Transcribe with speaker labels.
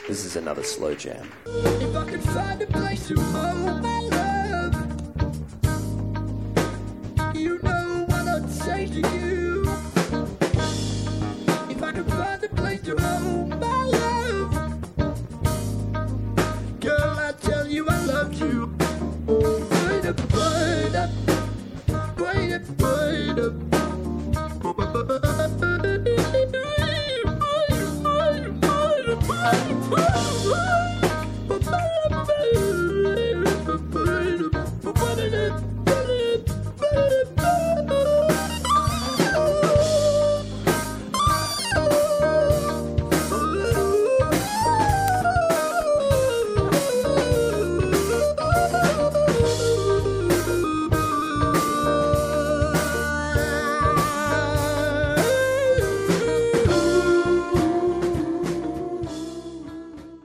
Speaker 1: This is another slow jam.
Speaker 2: If I could find a place to hold my love, you know what I'd say to you. If I could find a place to hold my love, girl, I tell you I love you. Wait